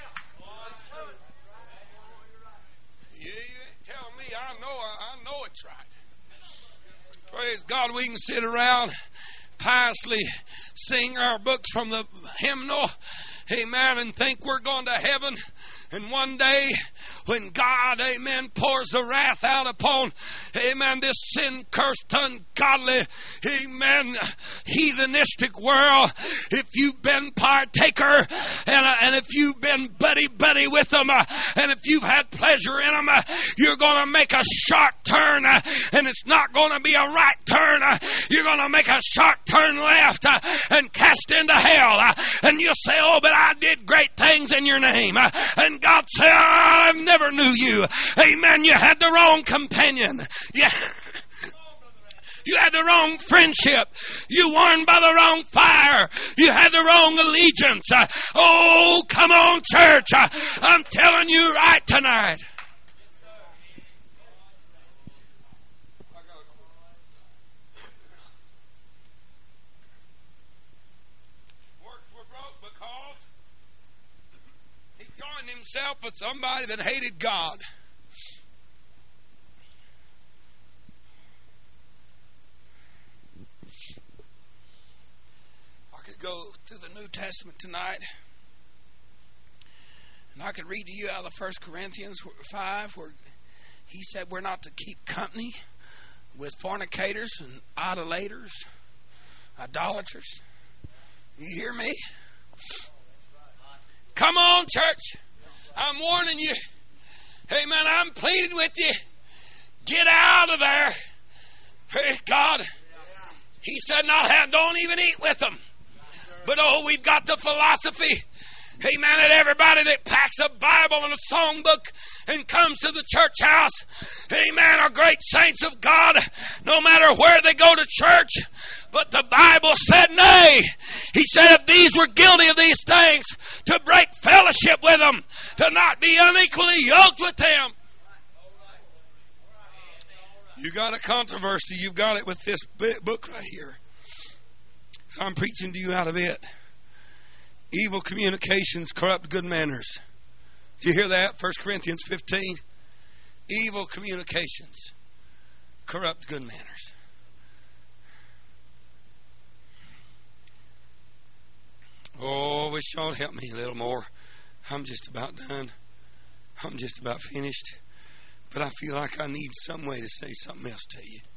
You, you tell me, I know, I know it's right. Praise God, we can sit around piously sing our books from the hymnal, amen, and think we're going to heaven. And one day, when God, amen, pours the wrath out upon, amen, this sin-cursed, ungodly, amen, heathenistic world, if you've been partaker and, uh, and if you've been buddy-buddy with them uh, and if you've had pleasure in them, uh, you're going to make a sharp turn uh, and it's not going to be a right turn. Uh, you're going to make a sharp turn left uh, and cast into hell. Uh, and you'll say, oh, but I did great things in your name. Uh, and God said, I never knew you. Amen. You had the wrong companion. Yeah. You had the wrong friendship. You were by the wrong fire. You had the wrong allegiance. Uh, oh, come on, church. Uh, I'm telling you right tonight. Works were broke because he joined himself with somebody that hated God. Go to the New Testament tonight, and I could read to you out of First Corinthians five, where he said we're not to keep company with fornicators and idolaters, idolaters. You hear me? Come on, church. I'm warning you. Amen. I'm pleading with you. Get out of there. Praise God. He said, not have, don't even eat with them. But oh, we've got the philosophy, amen, that everybody that packs a Bible and a songbook and comes to the church house, amen, are great saints of God, no matter where they go to church. But the Bible said nay. He said if these were guilty of these things, to break fellowship with them, to not be unequally yoked with them. You got a controversy. You've got it with this book right here. So I'm preaching to you out of it. Evil communications corrupt good manners. Do you hear that? First Corinthians fifteen. Evil communications corrupt good manners. Oh, wish y'all help me a little more. I'm just about done. I'm just about finished. But I feel like I need some way to say something else to you.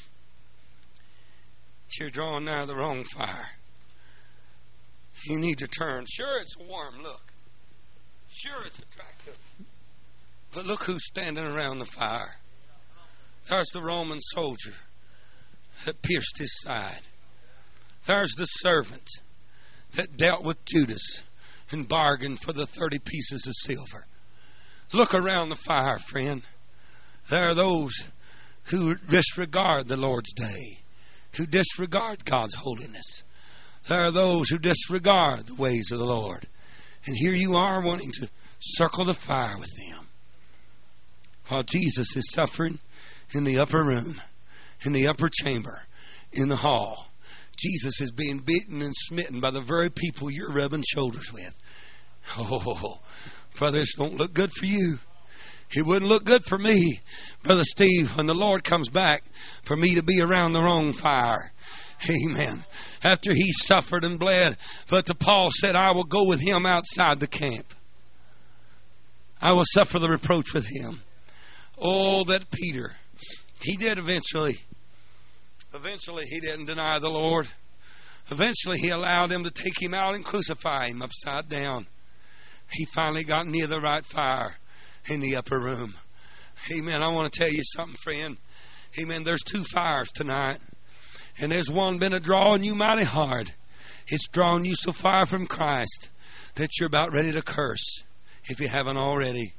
You're drawing nigh the wrong fire. You need to turn. Sure, it's warm, look. Sure, it's attractive. But look who's standing around the fire. There's the Roman soldier that pierced his side. There's the servant that dealt with Judas and bargained for the thirty pieces of silver. Look around the fire, friend. There are those who disregard the Lord's day, who disregard God's holiness. There are those who disregard the ways of the Lord. And here you are wanting to circle the fire with them. While Jesus is suffering in the upper room, in the upper chamber, in the hall. Jesus is being beaten and smitten by the very people you're rubbing shoulders with. Oh, brother, this don't look good for you. It wouldn't look good for me, Brother Steve, when the Lord comes back, for me to be around the wrong fire. Amen. After he suffered and bled. But the Paul said, I will go with him outside the camp. I will suffer the reproach with him. Oh, that Peter. He did eventually. Eventually he didn't deny the Lord. Eventually he allowed him to take him out and crucify him upside down. He finally got near the right fire in the upper room. Amen. I want to tell you something, friend. Amen. There's two fires tonight. And there's one been a drawing you mighty hard. It's drawing you so far from Christ that you're about ready to curse if you haven't already.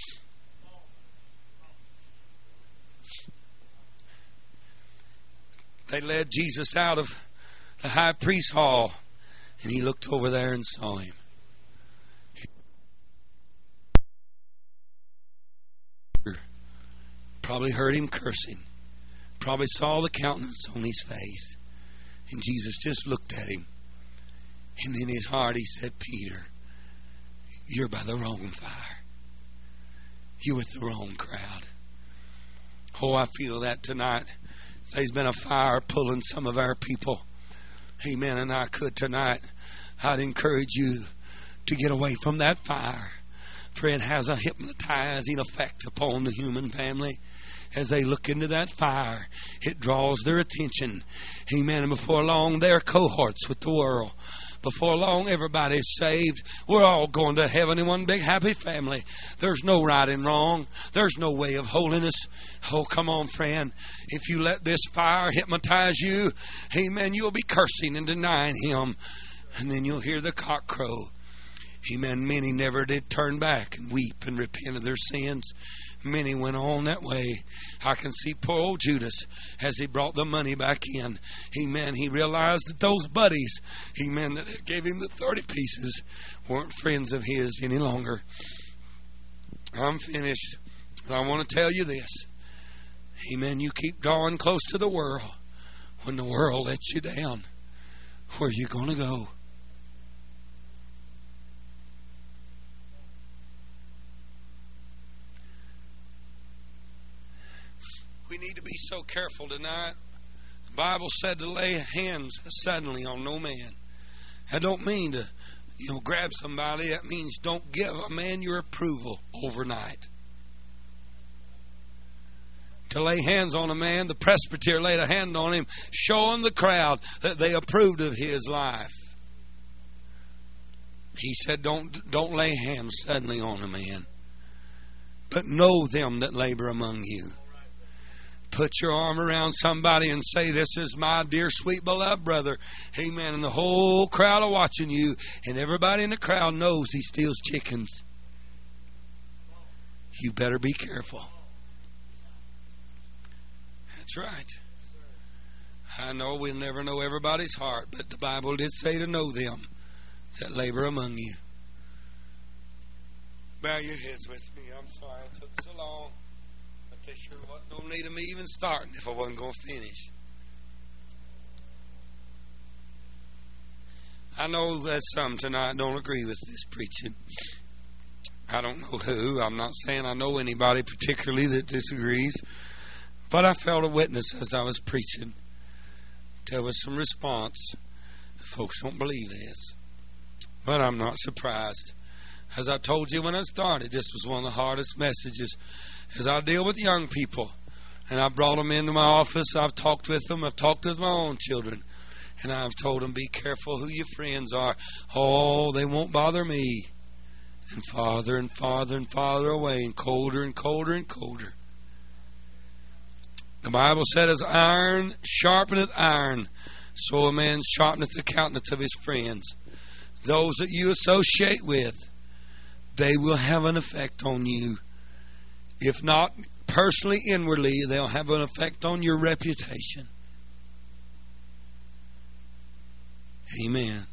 They led Jesus out of the high priest's hall, and he looked over there and saw him. Probably heard him cursing. Probably saw the countenance on his face. And Jesus just looked at him. And in his heart he said, Peter, you're by the wrong fire. You're with the wrong crowd. Oh, I feel that tonight. There's been a fire pulling some of our people. Amen. And I could tonight, I'd encourage you to get away from that fire. For it has a hypnotizing effect upon the human family. as they look into that fire, it draws their attention. Amen. And before long, they're cohorts with the world. Before long, everybody's saved. We're all going to heaven in one big happy family. There's no right and wrong. There's no way of holiness. Oh, come on, friend. If you let this fire hypnotize you, amen, you'll be cursing and denying Him. And then you'll hear the cock crow. Amen. Many never did turn back and weep and repent of their sins. Many went on that way. I can see poor old Judas as he brought the money back in. Amen. He realized that those buddies, amen, that gave him the thirty pieces weren't friends of his any longer. I'm finished. But I want to tell you this. Amen. You keep drawing close to the world. When the world lets you down, where are you going to go? We need to be so careful tonight. The Bible said to lay hands suddenly on no man. I don't mean to, you know, grab somebody. That means don't give a man your approval overnight. To lay hands on a man, the presbyter laid a hand on him, showing the crowd that they approved of his life. He said, don't, don't lay hands suddenly on a man, but know them that labor among you. Put your arm around somebody and say, this is my dear, sweet, beloved brother. Amen. And the whole crowd are watching you. And everybody in the crowd knows he steals chickens. You better be careful. That's right. I know we'll never know everybody's heart, but the Bible did say to know them that labor among you. Bow your heads with me. I'm sorry it took so long. They sure wasn't no need of me even starting if I wasn't going to finish. I know that some tonight don't agree with this preaching. I don't know who. I'm not saying I know anybody particularly that disagrees. But I felt a witness as I was preaching. There was some response. Folks don't believe this. But I'm not surprised. As I told you when I started, this was one of the hardest messages. As I deal with young people, and I brought them into my office, I've talked with them, I've talked with my own children, and I've told them, be careful who your friends are. Oh, they won't bother me. And farther and farther and farther away, and colder and colder and colder. The Bible said, as iron sharpeneth iron, so a man sharpeneth the countenance of his friends. Those that you associate with, they will have an effect on you. If not personally, inwardly, they'll have an effect on your reputation. Amen.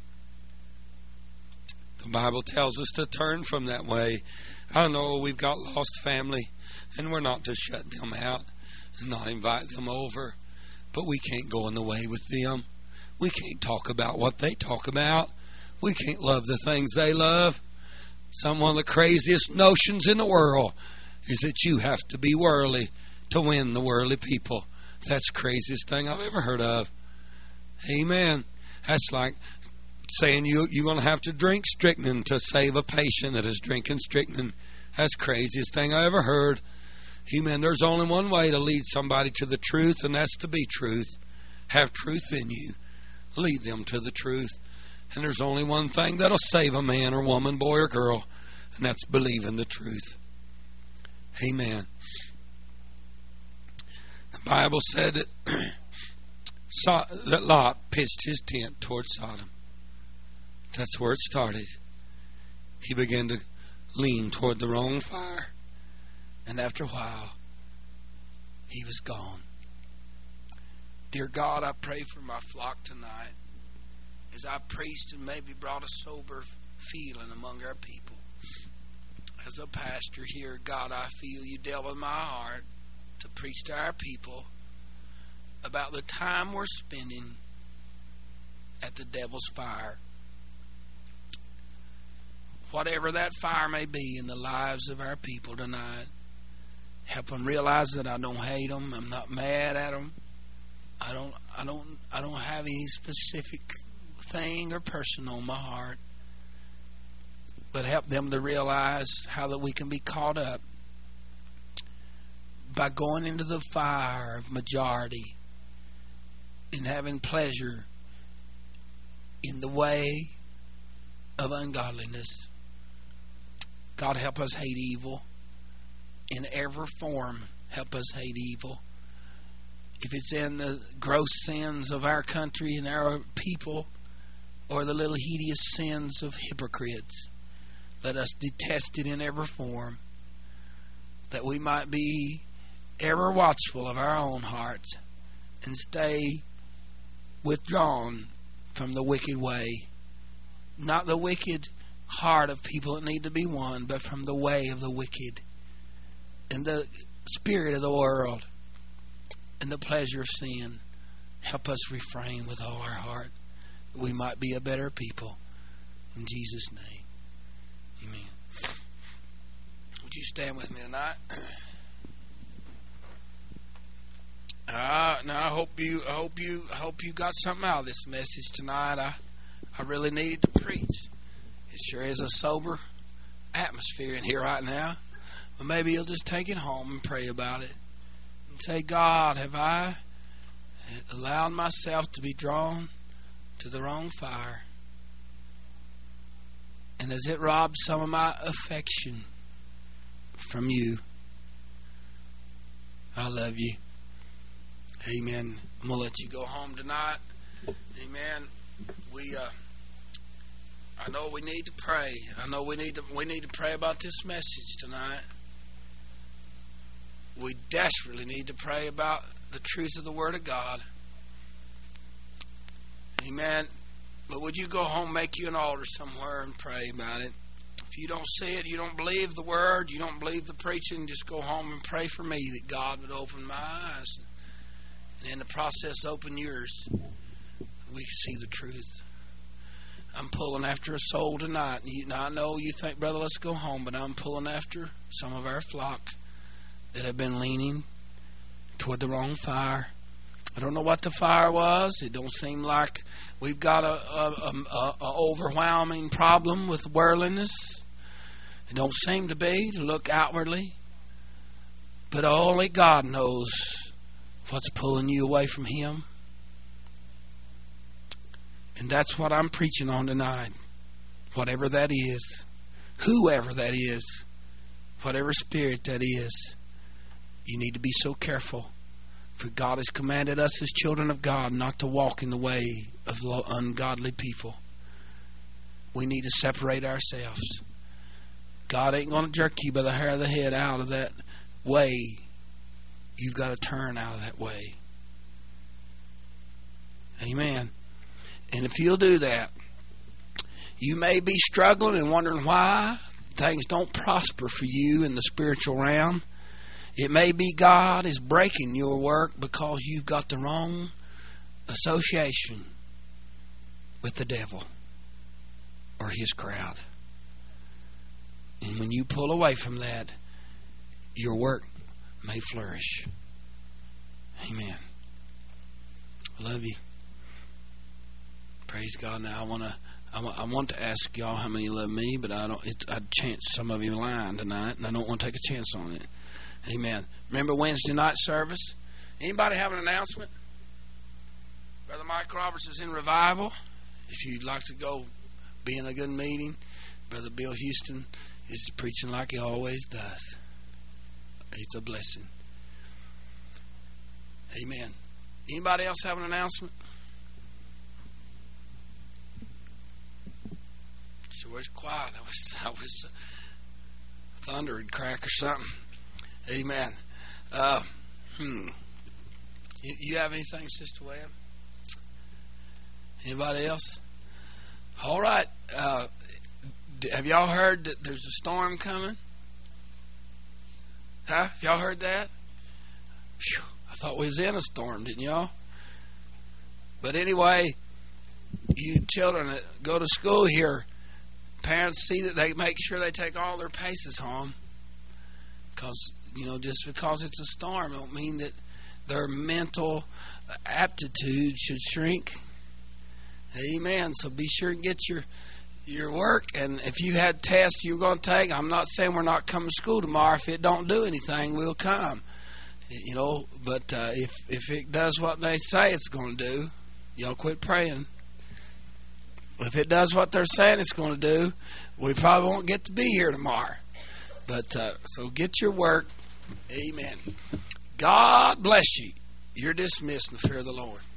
The Bible tells us to turn from that way. I know we've got lost family, and we're not to shut them out and not invite them over, but we can't go in the way with them. We can't talk about what they talk about. We can't love the things they love. Some one of the craziest notions in the world is that you have to be worldly to win the worldly people. That's the craziest thing I've ever heard of. Amen. That's like saying you, you're going to have to drink strychnine to save a patient that is drinking strychnine. That's the craziest thing I ever heard. Amen. There's only one way to lead somebody to the truth, and that's to be truth. Have truth in you. Lead them to the truth. And there's only one thing that'll save a man or woman, boy or girl, and that's believing the truth. Amen. The Bible said that, that Lot pitched his tent toward Sodom. That's where it started. He began to lean toward the wrong fire. And after a while, he was gone. Dear God, I pray for my flock tonight. As I preached and maybe brought a sober feeling among our people. As a pastor here, God, I feel you dealt with my heart to preach to our people about the time we're spending at the devil's fire. Whatever that fire may be in the lives of our people tonight, help them realize that I don't hate them. I'm not mad at them. I don't. I don't. I don't have any specific thing or person on my heart. But help them to realize how that we can be caught up by going into the fire of majority and having pleasure in the way of ungodliness. God, help us hate evil in every form. Help us hate evil. If it's in the gross sins of our country and our people, or the little hideous sins of hypocrites, let us detest it in every form, that we might be ever watchful of our own hearts and stay withdrawn from the wicked way. Not the wicked heart of people that need to be won, but from the way of the wicked and the spirit of the world and the pleasure of sin. Help us refrain with all our heart, that we might be a better people. In Jesus' name, amen. Would you stand with me tonight? Uh, now I hope you, I hope you, I hope you got something out of this message tonight. I, I really needed to preach. It sure is a sober atmosphere in here right now. But maybe you'll just take it home and pray about it and say, God, have I allowed myself to be drawn to the wrong fire? And has it robbed some of my affection from you? I love you. Amen. I'm going to let you go home tonight. Amen. We, uh, I know we need to pray. I know we need to, we need to pray about this message tonight. We desperately need to pray about the truth of the Word of God. Amen. But would you go home, make you an altar somewhere and pray about it? If you don't see it, you don't believe the Word, you don't believe the preaching, just go home and pray for me that God would open my eyes. And in the process, open yours. We can see the truth. I'm pulling after a soul tonight. You, now, I know you think, brother, let's go home, but I'm pulling after some of our flock that have been leaning toward the wrong fire. I don't know what the fire was. It don't seem like we've got a, a, a, a overwhelming problem with worldliness. It don't seem to be, to look outwardly. But only God knows what's pulling you away from Him. And that's what I'm preaching on tonight. Whatever that is, whoever that is, whatever spirit that is, you need to be so careful. For God has commanded us as children of God not to walk in the way of ungodly people. We need to separate ourselves. God ain't going to jerk you by the hair of the head out of that way. You've got to turn out of that way. Amen. And if you'll do that, you may be struggling and wondering why things don't prosper for you in the spiritual realm. It may be God is breaking your work because you've got the wrong association with the devil or his crowd. And when you pull away from that, your work may flourish. Amen. I love you. Praise God. Now I want to I want to ask y'all how many love me, but I don't. It's, I'd chance some of you lying tonight, and I don't want to take a chance on it. Amen. Remember Wednesday night service? Anybody have an announcement? Brother Mike Roberts is in revival. If you'd like to go be in a good meeting, Brother Bill Houston is preaching like he always does. It's a blessing. Amen. Anybody else have an announcement? Sure was quiet. I was, I was uh, thunder would crack or something. Amen. Uh, hmm. You, you have anything, Sister Webb? Anybody else? All right. Uh, have y'all heard that there's a storm coming? Huh? Y'all heard that? Whew, I thought we was in a storm, didn't y'all? But anyway, you children that go to school here, parents see that they make sure they take all their paces home. Because, you know, just because it's a storm don't mean that their mental aptitude should shrink. Amen. So be sure and get your your work. And if you had tests you're going to take, I'm not saying we're not coming to school tomorrow. If it don't do anything, we'll come. You know, but uh, if if it does what they say it's going to do, y'all quit praying. If it does what they're saying it's going to do, we probably won't get to be here tomorrow. But uh, so get your work. Amen. God bless you. You're dismissed in the fear of the Lord.